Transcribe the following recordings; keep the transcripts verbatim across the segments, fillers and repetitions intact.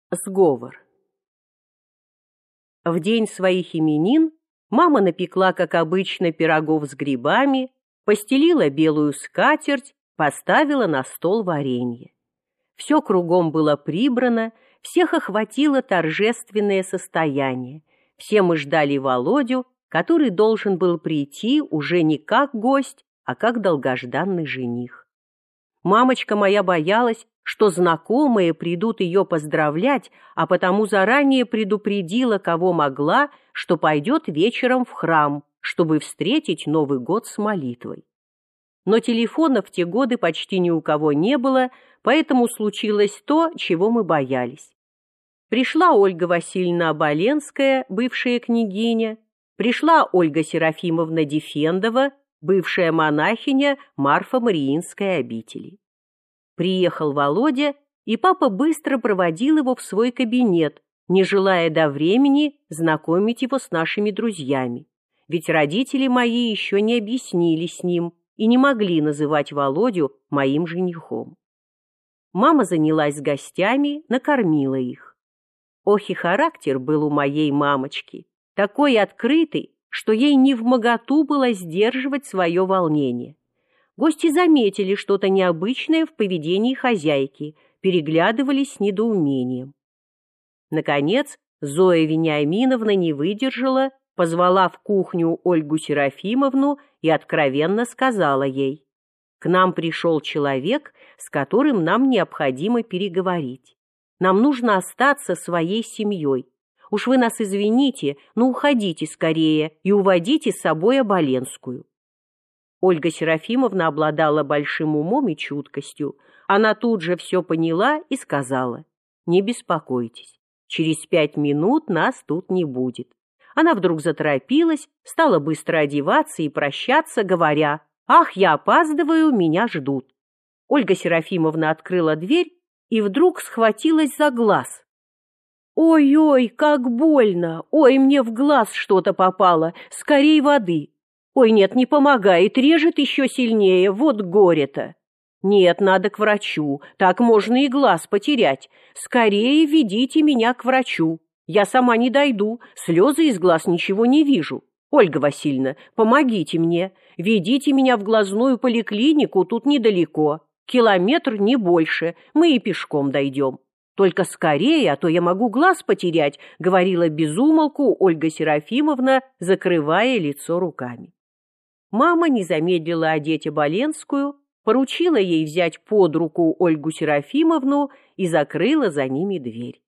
Сговор. В день своих именин мама напекла, как обычно, пирогов с грибами, постелила белую скатерть, поставила на стол варенье. Все кругом было прибрано, всех охватило торжественное состояние. Все мы ждали Володю, который должен был прийти уже не как гость, а как долгожданный жених. Мамочка моя боялась, что знакомые придут ее поздравлять, а потому заранее предупредила, кого могла, что пойдет вечером в храм, чтобы встретить Новый год с молитвой. Но телефонов в те годы почти ни у кого не было, поэтому случилось то, чего мы боялись. Пришла Ольга Васильевна Оболенская, бывшая княгиня, пришла Ольга Серафимовна Дефендова, бывшая монахиня Марфо-Мариинской обители. Приехал Володя, и папа быстро проводил его в свой кабинет, не желая до времени знакомить его с нашими друзьями, ведь родители мои еще не объяснили с ним и не могли называть Володю моим женихом. Мама занялась гостями, накормила их. Ох, и характер был у моей мамочки, такой открытый, что ей невмоготу было сдерживать свое волнение. Гости заметили что-то необычное в поведении хозяйки, переглядывались с недоумением. Наконец, Зоя Вениаминовна не выдержала, позвала в кухню Ольгу Серафимовну и откровенно сказала ей: «К нам пришел человек, с которым нам необходимо переговорить. Нам нужно остаться своей семьей. Уж вы нас извините, но уходите скорее и уводите с собой Оболенскую». Ольга Серафимовна обладала большим умом и чуткостью. Она тут же все поняла и сказала: «Не беспокойтесь, через пять минут нас тут не будет». Она вдруг заторопилась, стала быстро одеваться и прощаться, говоря: «Ах, я опаздываю, меня ждут». Ольга Серафимовна открыла дверь и вдруг схватилась за глаз. «Ой-ой, как больно! Ой, мне в глаз что-то попало! Скорей воды! Ой, нет, не помогает, режет еще сильнее, вот горе-то! Нет, надо к врачу, так можно и глаз потерять. Скорее ведите меня к врачу. Я сама не дойду, слезы из глаз ничего не вижу. Ольга Васильевна, помогите мне, ведите меня в глазную поликлинику, тут недалеко. Километр не больше, мы и пешком дойдем. Только скорее, а то я могу глаз потерять», — говорила без умолку Ольга Серафимовна, закрывая лицо руками. Мама не замедлила одеть Оболенскую, поручила ей взять под руку Ольгу Серафимовну и закрыла за ними дверь.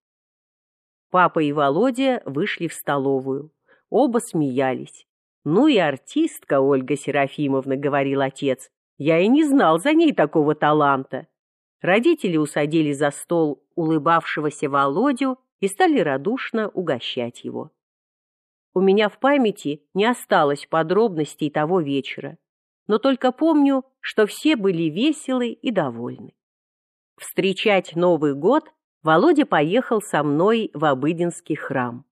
Папа и Володя вышли в столовую. Оба смеялись. «Ну и артистка Ольга Серафимовна», — говорил отец. «Я и не знал за ней такого таланта». Родители усадили за стол улыбавшегося Володю и стали радушно угощать его. У меня в памяти не осталось подробностей того вечера, но только помню, что все были веселы и довольны. Встречать Новый год Володя поехал со мной в Обыденский храм.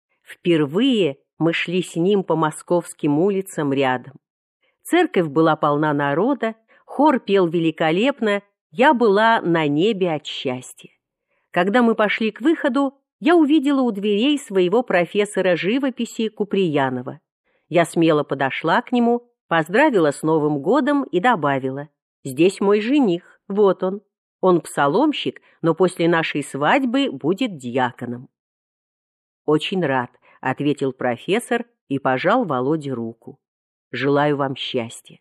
Впервые мы шли с ним по московским улицам рядом. Церковь была полна народа, хор пел великолепно, я была на небе от счастья. Когда мы пошли к выходу, я увидела у дверей своего профессора живописи Куприянова. Я смело подошла к нему, поздравила с Новым годом и добавила: «Здесь мой жених, вот он. Он псаломщик, но после нашей свадьбы будет диаконом». «Очень рад», — ответил профессор и пожал Володе руку. «Желаю вам счастья».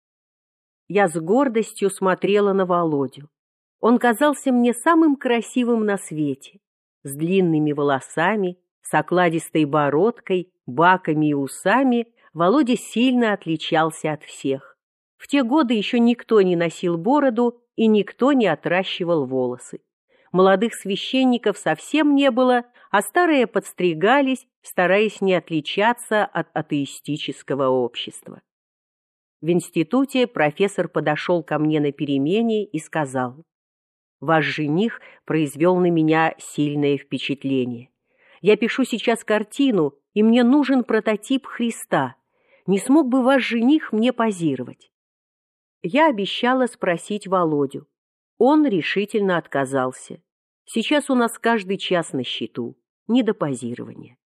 Я с гордостью смотрела на Володю. Он казался мне самым красивым на свете, с длинными волосами, с окладистой бородкой, баками и усами. Володя сильно отличался от всех. В те годы еще никто не носил бороду и никто не отращивал волосы. Молодых священников совсем не было, а старые подстригались, стараясь не отличаться от атеистического общества. В институте профессор подошел ко мне на перемене и сказал: «Ваш жених произвел на меня сильное впечатление. Я пишу сейчас картину, и мне нужен прототип Христа. Не смог бы ваш жених мне позировать?» Я обещала спросить Володю. Он решительно отказался. Сейчас у нас каждый час на счету, не до позирования.